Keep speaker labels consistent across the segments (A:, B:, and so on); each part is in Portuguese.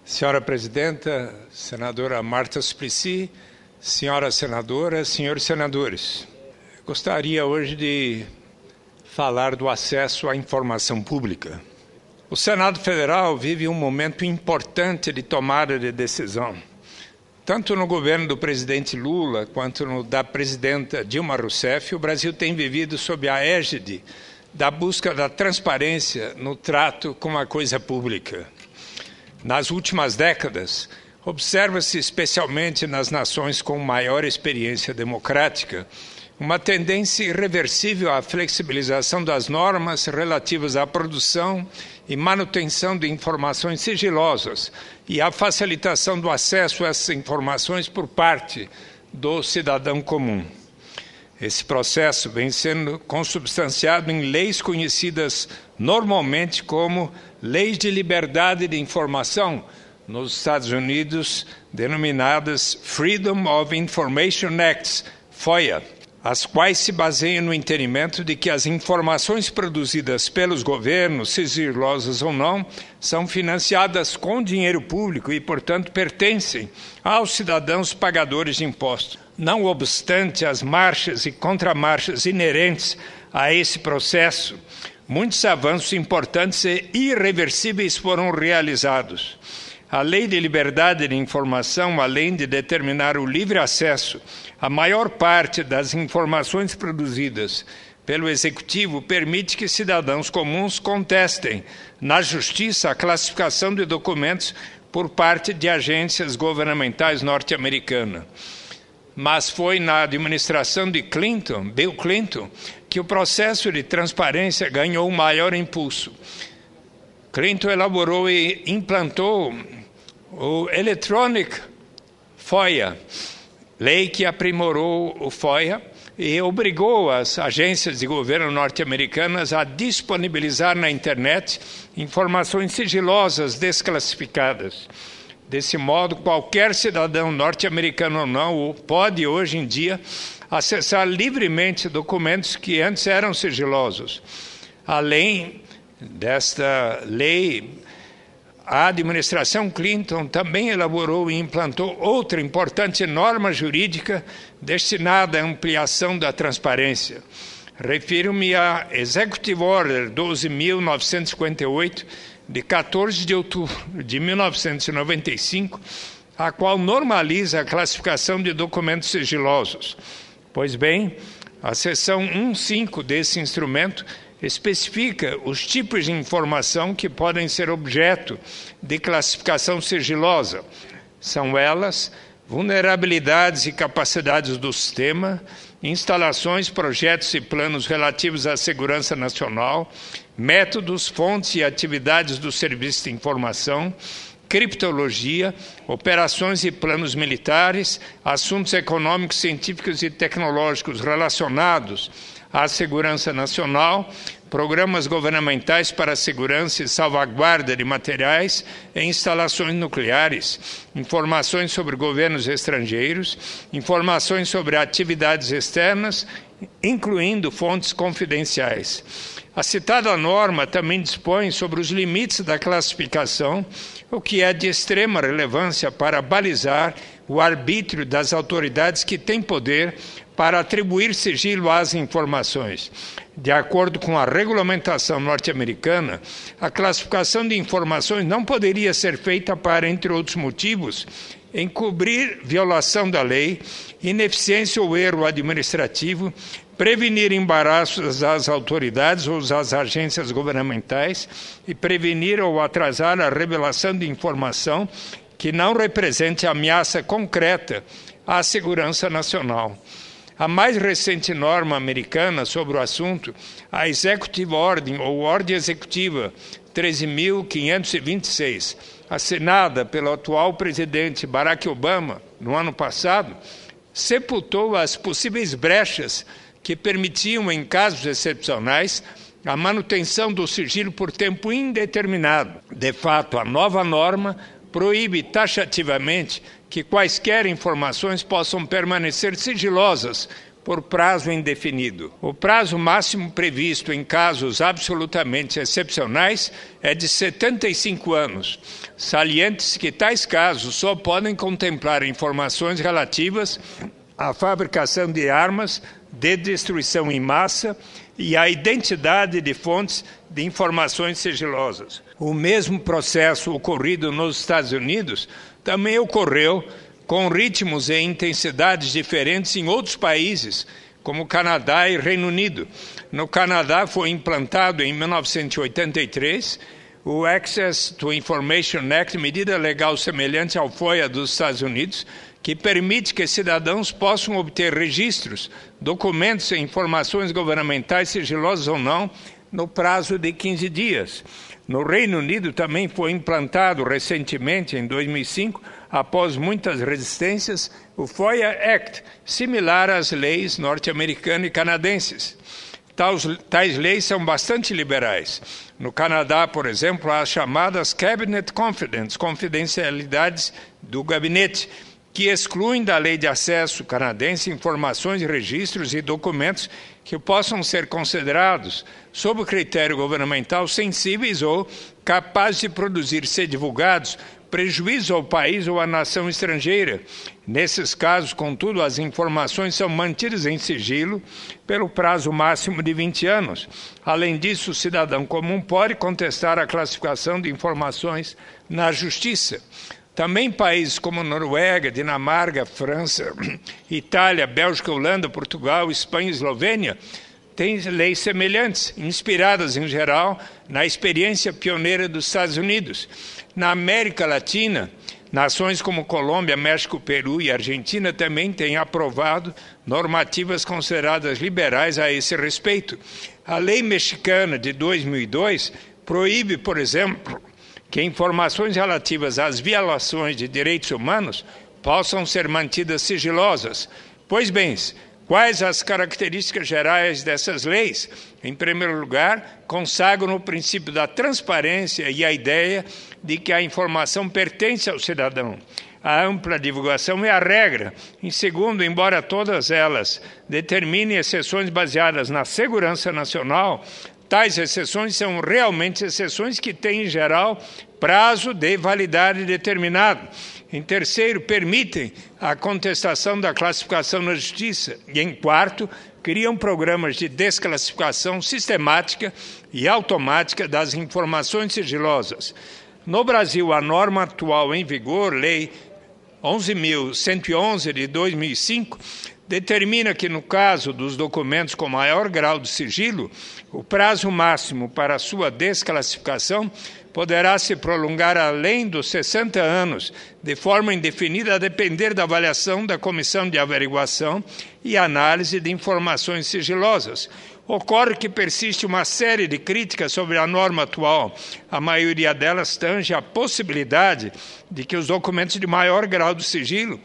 A: Senhora Presidenta, Senadora Marta Suplicy, Senhoras Senadoras, Senhores Senadores, gostaria hoje de falar do acesso à informação pública. O Senado Federal vive um momento importante de tomada de decisão. Tanto no governo do presidente Lula quanto no da presidenta Dilma Rousseff, o Brasil tem vivido sob a égide da busca da transparência no trato com a coisa pública. Nas últimas décadas, observa-se especialmente nas nações com maior experiência democrática, uma tendência irreversível à flexibilização das normas relativas à produção e manutenção de informações sigilosas e à facilitação do acesso a essas informações por parte do cidadão comum. Esse processo vem sendo consubstanciado em leis conhecidas normalmente como Leis de Liberdade de Informação, nos Estados Unidos, denominadas Freedom of Information Acts, FOIA, as quais se baseiam no entendimento de que as informações produzidas pelos governos, sigilosas ou não, são financiadas com dinheiro público e, portanto, pertencem aos cidadãos pagadores de impostos. Não obstante as marchas e contramarchas inerentes a esse processo, muitos avanços importantes e irreversíveis foram realizados. A Lei de Liberdade de Informação, além de determinar o livre acesso à maior parte das informações produzidas pelo Executivo, permite que cidadãos comuns contestem na Justiça a classificação de documentos por parte de agências governamentais norte-americanas. Mas foi na administração de Bill Clinton, que o processo de transparência ganhou um maior impulso. Clinton elaborou e implantou o Electronic FOIA, lei que aprimorou o FOIA e obrigou as agências de governo norte-americanas a disponibilizar na internet informações sigilosas desclassificadas. Desse modo, qualquer cidadão norte-americano ou não pode, hoje em dia, acessar livremente documentos que antes eram sigilosos. Além desta lei, a administração Clinton também elaborou e implantou outra importante norma jurídica destinada à ampliação da transparência. Refiro-me à Executive Order 12.958, de 14 de outubro de 1995, a qual normaliza a classificação de documentos sigilosos. Pois bem, a seção 1.5 desse instrumento especifica os tipos de informação que podem ser objeto de classificação sigilosa. São elas vulnerabilidades e capacidades do sistema, instalações, projetos e planos relativos à segurança nacional, métodos, fontes e atividades do Serviço de Informação, criptologia, operações e planos militares, assuntos econômicos, científicos e tecnológicos relacionados à segurança nacional, programas governamentais para a segurança e salvaguarda de materiais e instalações nucleares, informações sobre governos estrangeiros, informações sobre atividades externas, incluindo fontes confidenciais. A citada norma também dispõe sobre os limites da classificação, o que é de extrema relevância para balizar o arbítrio das autoridades que têm poder para atribuir sigilo às informações. De acordo com a regulamentação norte-americana, a classificação de informações não poderia ser feita para, entre outros motivos, encobrir violação da lei, ineficiência ou erro administrativo, prevenir embaraços às autoridades ou às agências governamentais e prevenir ou atrasar a revelação de informação que não represente ameaça concreta à segurança nacional. A mais recente norma americana sobre o assunto, a Executive Order, ou Ordem Executiva 13.526, assinada pelo atual presidente Barack Obama no ano passado, sepultou as possíveis brechas que permitiam, em casos excepcionais, a manutenção do sigilo por tempo indeterminado. De fato, a nova norma proíbe taxativamente que quaisquer informações possam permanecer sigilosas por prazo indefinido. O prazo máximo previsto em casos absolutamente excepcionais é de 75 anos. Saliente-se que tais casos só podem contemplar informações relativas à fabricação de armas de destruição em massa e à identidade de fontes de informações sigilosas. O mesmo processo ocorrido nos Estados Unidos também ocorreu com ritmos e intensidades diferentes em outros países, como Canadá e Reino Unido. No Canadá foi implantado em 1983 o Access to Information Act, medida legal semelhante ao FOIA dos Estados Unidos, que permite que cidadãos possam obter registros, documentos e informações governamentais sigilosas ou não, no prazo de 15 dias. No Reino Unido também foi implantado recentemente, em 2005, após muitas resistências, o FOIA Act, similar às leis norte-americanas e canadenses. Tais leis são bastante liberais. No Canadá, por exemplo, há as chamadas Cabinet Confidence, confidencialidades do gabinete, que excluem da lei de acesso canadense informações, registros e documentos que possam ser considerados, sob o critério governamental, sensíveis ou capazes de produzir, ser divulgados, prejuízo ao país ou à nação estrangeira. Nesses casos, contudo, as informações são mantidas em sigilo pelo prazo máximo de 20 anos. Além disso, o cidadão comum pode contestar a classificação de informações na Justiça. Também países como Noruega, Dinamarca, França, Itália, Bélgica, Holanda, Portugal, Espanha e Eslovênia têm leis semelhantes, inspiradas, em geral, na experiência pioneira dos Estados Unidos. Na América Latina, nações como Colômbia, México, Peru e Argentina também têm aprovado normativas consideradas liberais a esse respeito. A lei mexicana de 2002 proíbe, por exemplo, que informações relativas às violações de direitos humanos possam ser mantidas sigilosas. Pois bem, quais as características gerais dessas leis? Em primeiro lugar, consagram o princípio da transparência e a ideia de que a informação pertence ao cidadão. A ampla divulgação é a regra. Em segundo, embora todas elas determinem exceções baseadas na segurança nacional, tais exceções são realmente exceções que têm, em geral, prazo de validade determinado. Em terceiro, permitem a contestação da classificação na Justiça. E, em quarto, criam programas de desclassificação sistemática e automática das informações sigilosas. No Brasil, a norma atual em vigor, Lei 11.111 de 2005, determina que, no caso dos documentos com maior grau de sigilo, o prazo máximo para sua desclassificação poderá se prolongar além dos 60 anos, de forma indefinida, a depender da avaliação da Comissão de Averiguação e Análise de Informações Sigilosas. Ocorre que persiste uma série de críticas sobre a norma atual. A maioria delas tange a possibilidade de que os documentos de maior grau de sigilo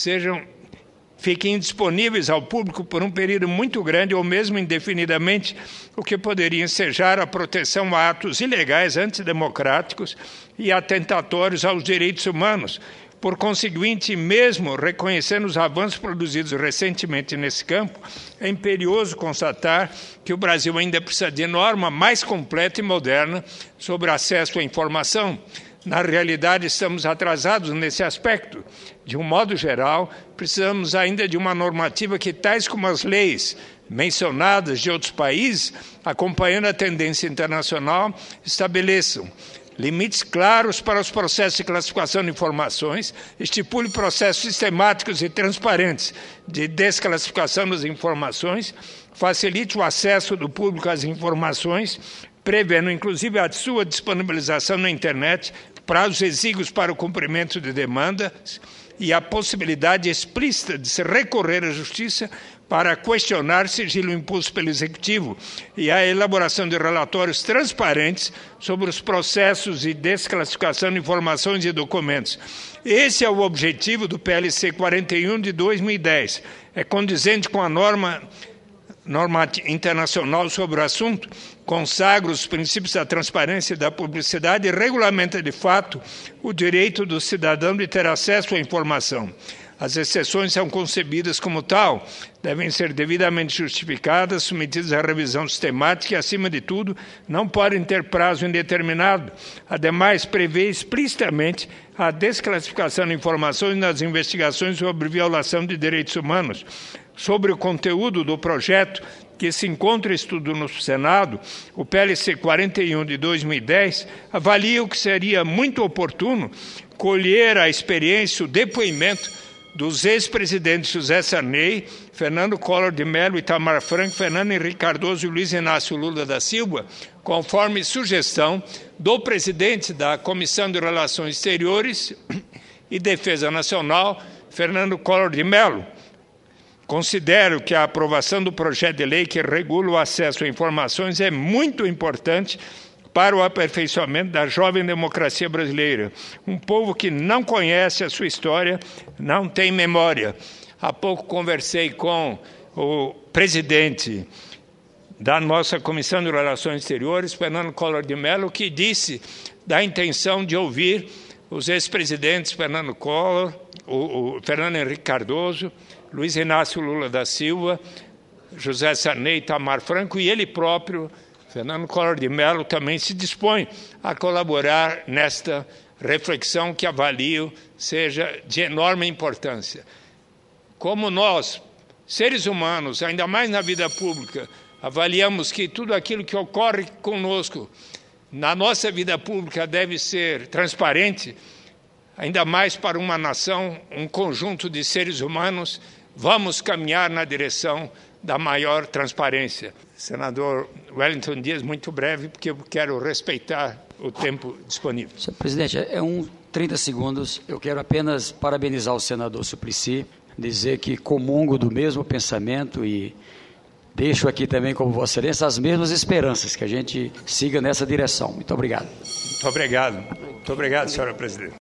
A: fiquem disponíveis ao público por um período muito grande ou mesmo indefinidamente, o que poderia ensejar a proteção a atos ilegais, antidemocráticos e atentatórios aos direitos humanos. Por conseguinte, mesmo reconhecendo os avanços produzidos recentemente nesse campo, é imperioso constatar que o Brasil ainda precisa de norma mais completa e moderna sobre acesso à informação. Na realidade, estamos atrasados nesse aspecto. De um modo geral, precisamos ainda de uma normativa que, tais como as leis mencionadas de outros países, acompanhando a tendência internacional, estabeleçam limites claros para os processos de classificação de informações, estipule processos sistemáticos e transparentes de desclassificação das informações, facilite o acesso do público às informações, prevendo inclusive a sua disponibilização na internet, prazos exíguos para o cumprimento de demandas e a possibilidade explícita de se recorrer à Justiça para questionar sigilo imposto pelo Executivo e a elaboração de relatórios transparentes sobre os processos de desclassificação de informações e documentos. Esse é o objetivo do PLC 41 de 2010. É condizente com a norma internacional sobre o assunto, consagra os princípios da transparência e da publicidade e regulamenta, de fato, o direito do cidadão de ter acesso à informação. As exceções são concebidas como tal, devem ser devidamente justificadas, submetidas à revisão sistemática e, acima de tudo, não podem ter prazo indeterminado. Ademais, prevê explicitamente a desclassificação de informações nas investigações sobre violação de direitos humanos. Sobre o conteúdo do projeto que se encontra em estudo no Senado, o PLC 41 de 2010 avalia o que seria muito oportuno colher a experiência, o depoimento dos ex-presidentes José Sarney, Fernando Collor de Mello, Itamar Franco, Fernando Henrique Cardoso e Luiz Inácio Lula da Silva, conforme sugestão do presidente da Comissão de Relações Exteriores e Defesa Nacional, Fernando Collor de Mello. Considero que a aprovação do projeto de lei que regula o acesso a informações é muito importante para o aperfeiçoamento da jovem democracia brasileira. Um povo que não conhece a sua história, não tem memória. Há pouco conversei com o presidente da nossa Comissão de Relações Exteriores, Fernando Collor de Mello, que disse da intenção de ouvir os ex-presidentes Fernando Collor, o Fernando Henrique Cardoso, Luiz Inácio Lula da Silva, José Sarney, Itamar Franco e ele próprio, Fernando Collor de Mello, também se dispõe a colaborar nesta reflexão que avalio seja de enorme importância. Como nós, seres humanos, ainda mais na vida pública, avaliamos que tudo aquilo que ocorre conosco na nossa vida pública deve ser transparente, ainda mais para uma nação, um conjunto de seres humanos, vamos caminhar na direção da maior transparência. Senador Wellington Dias, muito breve, porque eu quero respeitar o tempo disponível.
B: Senhor presidente, 30 segundos. Eu quero apenas parabenizar o senador Suplicy, dizer que comungo do mesmo pensamento e deixo aqui também, como Vossa Excelência, as mesmas esperanças, que a gente siga nessa direção. Muito obrigado.
A: Muito obrigado. Muito obrigado, senhora presidente.